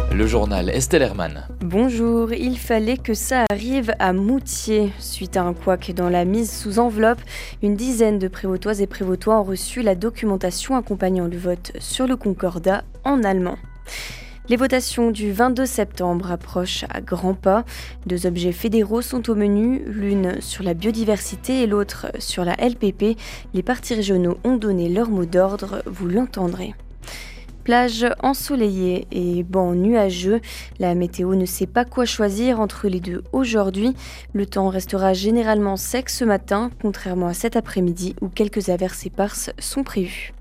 Le journal Estelle Hermann. Bonjour, il fallait que ça arrive à Moutier. Suite à un couac dans la mise sous enveloppe, une dizaine de Prévôtoises et Prévôtois ont reçu la documentation accompagnant le vote sur le Concordat en allemand. Les votations du 22 septembre approchent à grands pas. 2 objets fédéraux sont au menu, l'une sur la biodiversité et l'autre sur la LPP. Les partis régionaux ont donné leur mot d'ordre, vous l'entendrez. Plage ensoleillée et banc nuageux, la météo ne sait pas quoi choisir entre les deux aujourd'hui. Le temps restera généralement sec ce matin, contrairement à cet après-midi où quelques averses éparses sont prévues.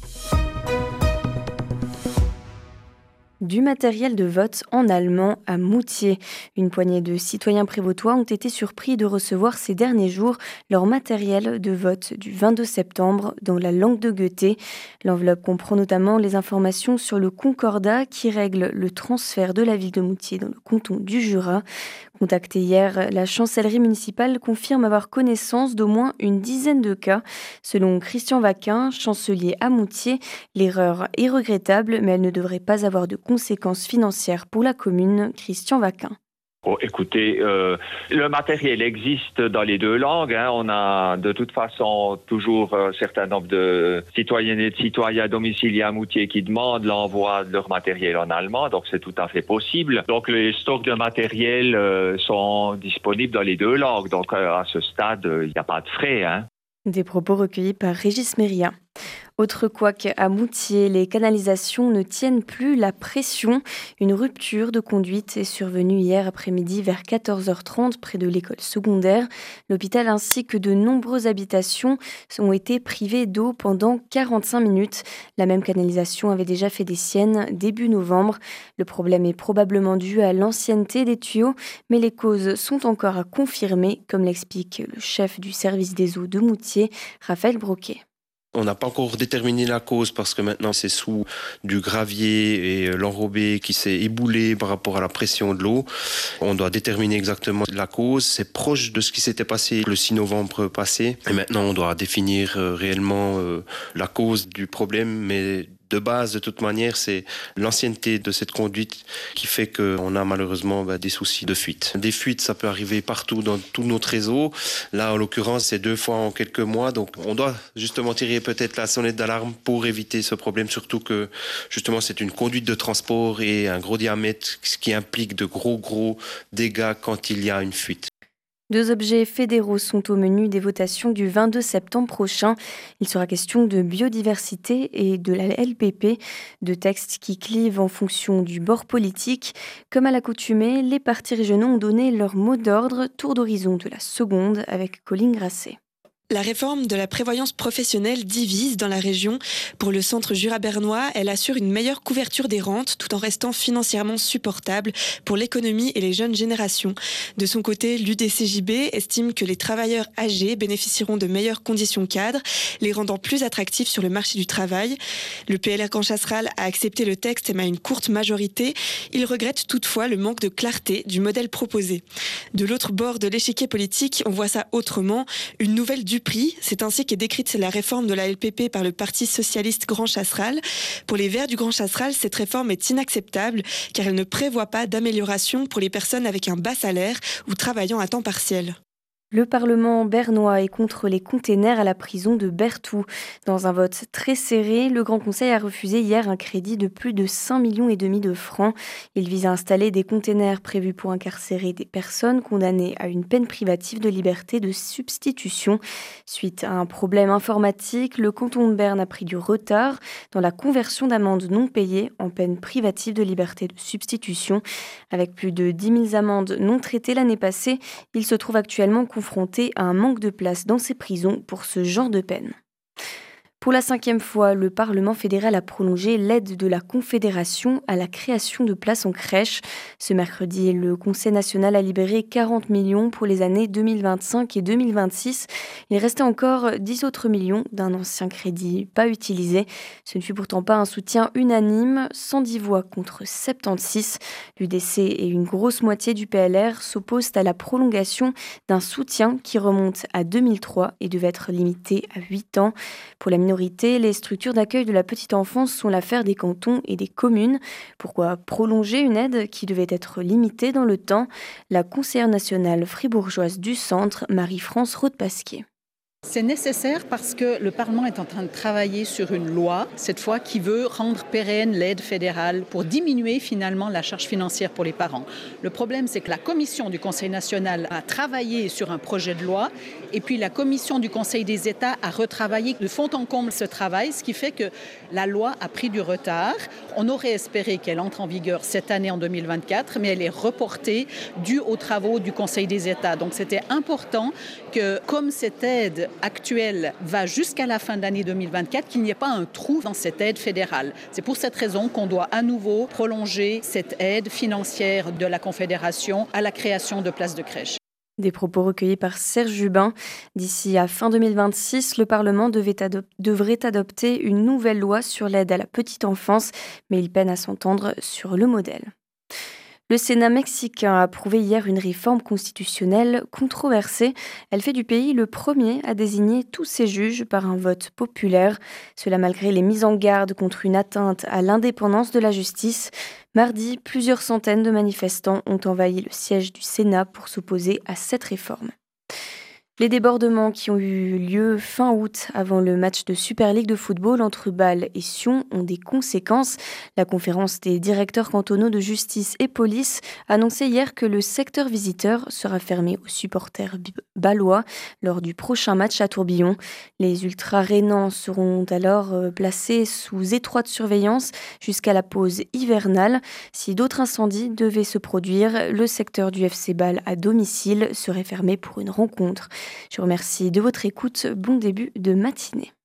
Du matériel de vote en allemand à Moutier. Une poignée de citoyens prévôtois ont été surpris de recevoir ces derniers jours leur matériel de vote du 22 septembre dans la langue de Goethe. L'enveloppe comprend notamment les informations sur le Concordat qui règle le transfert de la ville de Moutier dans le canton du Jura. Contactée hier, la chancellerie municipale confirme avoir connaissance d'au moins une dizaine de cas. Selon Christian Vaquin, chancelier à Moutier, l'erreur est regrettable, mais elle ne devrait pas avoir de conséquences financières pour la commune. Christian Vaquin. Oh, écoutez, le matériel existe dans les deux langues. On a de toute façon toujours un certain nombre de citoyennes et de citoyens domiciliés à Moutier qui demandent l'envoi de leur matériel en allemand, donc c'est tout à fait possible. Donc les stocks de matériel sont disponibles dans les deux langues, donc à ce stade, il n'y a pas de frais. Des propos recueillis par Régis Méria. Autre couac à Moutier, les canalisations ne tiennent plus la pression. Une rupture de conduite est survenue hier après-midi vers 14h30 près de l'école secondaire. L'hôpital ainsi que de nombreuses habitations ont été privées d'eau pendant 45 minutes. La même canalisation avait déjà fait des siennes début novembre. Le problème est probablement dû à l'ancienneté des tuyaux, mais les causes sont encore à confirmer, comme l'explique le chef du service des eaux de Moutier, Raphaël Broquet. On n'a pas encore déterminé la cause parce que maintenant c'est sous du gravier et l'enrobé qui s'est éboulé par rapport à la pression de l'eau. On doit déterminer exactement la cause. C'est proche de ce qui s'était passé le 6 novembre passé. Et maintenant on doit définir réellement la cause du problème. Mais de base, de toute manière, c'est l'ancienneté de cette conduite qui fait qu'on a malheureusement des soucis de fuite. Des fuites, ça peut arriver partout dans tout notre réseau. Là, en l'occurrence, c'est 2 fois en quelques mois. Donc, on doit justement tirer peut-être la sonnette d'alarme pour éviter ce problème. Surtout que, justement, c'est une conduite de transport et un gros diamètre, ce qui implique de gros dégâts quand il y a une fuite. 2 objets fédéraux sont au menu des votations du 22 septembre prochain. Il sera question de biodiversité et de la LPP, 2 textes qui clivent en fonction du bord politique. Comme à l'accoutumée, les partis régionaux ont donné leur mot d'ordre, tour d'horizon de la seconde avec Colline Grasset. La réforme de la prévoyance professionnelle divise dans la région. Pour le centre jura-bernois, elle assure une meilleure couverture des rentes tout en restant financièrement supportable pour l'économie et les jeunes générations. De son côté, l'UDCJB estime que les travailleurs âgés bénéficieront de meilleures conditions cadres, les rendant plus attractifs sur le marché du travail. Le PLR Grand Chasseral a accepté le texte mais à une courte majorité. Il regrette toutefois le manque de clarté du modèle proposé. De l'autre bord de l'échiquier politique, on voit ça autrement. Une nouvelle du prix, c'est ainsi qu'est décrite la réforme de la LPP par le Parti socialiste Grand Chasseral. Pour les Verts du Grand Chasseral, cette réforme est inacceptable car elle ne prévoit pas d'amélioration pour les personnes avec un bas salaire ou travaillant à temps partiel. Le Parlement bernois est contre les containers à la prison de Berthoud. Dans un vote très serré, le Grand Conseil a refusé hier un crédit de plus de 5,5 millions de francs. Il vise à installer des containers prévus pour incarcérer des personnes condamnées à une peine privative de liberté de substitution. Suite à un problème informatique, le canton de Berne a pris du retard dans la conversion d'amendes non payées en peine privative de liberté de substitution. Avec plus de 10 000 amendes non traitées l'année passée, il se trouve actuellement confronté à un manque de place dans ces prisons pour ce genre de peine. Pour la 5e fois, le Parlement fédéral a prolongé l'aide de la Confédération à la création de places en crèche. Ce mercredi, le Conseil national a libéré 40 millions pour les années 2025 et 2026. Il restait encore 10 autres millions d'un ancien crédit pas utilisé. Ce ne fut pourtant pas un soutien unanime, 110 voix contre 76. L'UDC et une grosse moitié du PLR s'opposent à la prolongation d'un soutien qui remonte à 2003 et devait être limité à 8 ans. Pour la minorité priorité, les structures d'accueil de la petite enfance sont l'affaire des cantons et des communes. Pourquoi prolonger une aide qui devait être limitée dans le temps? La conseillère nationale fribourgeoise du centre, Marie-France Rode-Pasquier. C'est nécessaire parce que le Parlement est en train de travailler sur une loi, cette fois, qui veut rendre pérenne l'aide fédérale pour diminuer finalement la charge financière pour les parents. Le problème, c'est que la commission du Conseil national a travaillé sur un projet de loi et puis la commission du Conseil des États a retravaillé de fond en comble ce travail, ce qui fait que la loi a pris du retard. On aurait espéré qu'elle entre en vigueur cette année en 2024, mais elle est reportée due aux travaux du Conseil des États. Donc c'était important que, comme cette aide actuelle va jusqu'à la fin de l'année 2024, qu'il n'y ait pas un trou dans cette aide fédérale. C'est pour cette raison qu'on doit à nouveau prolonger cette aide financière de la Confédération à la création de places de crèche. Des propos recueillis par Serge Jubin. D'ici à fin 2026, le Parlement devrait adopter une nouvelle loi sur l'aide à la petite enfance, mais il peine à s'entendre sur le modèle. Le Sénat mexicain a approuvé hier une réforme constitutionnelle controversée. Elle fait du pays le premier à désigner tous ses juges par un vote populaire. Cela malgré les mises en garde contre une atteinte à l'indépendance de la justice. Mardi, plusieurs centaines de manifestants ont envahi le siège du Sénat pour s'opposer à cette réforme. Les débordements qui ont eu lieu fin août avant le match de Super League de football entre Bâle et Sion ont des conséquences. La conférence des directeurs cantonaux de justice et police a annoncé hier que le secteur visiteur sera fermé aux supporters bâlois lors du prochain match à Tourbillon. Les ultra-rhénans seront alors placés sous étroite surveillance jusqu'à la pause hivernale. Si d'autres incendies devaient se produire, le secteur du FC Bâle à domicile serait fermé pour une rencontre. Je vous remercie de votre écoute. Bon début de matinée.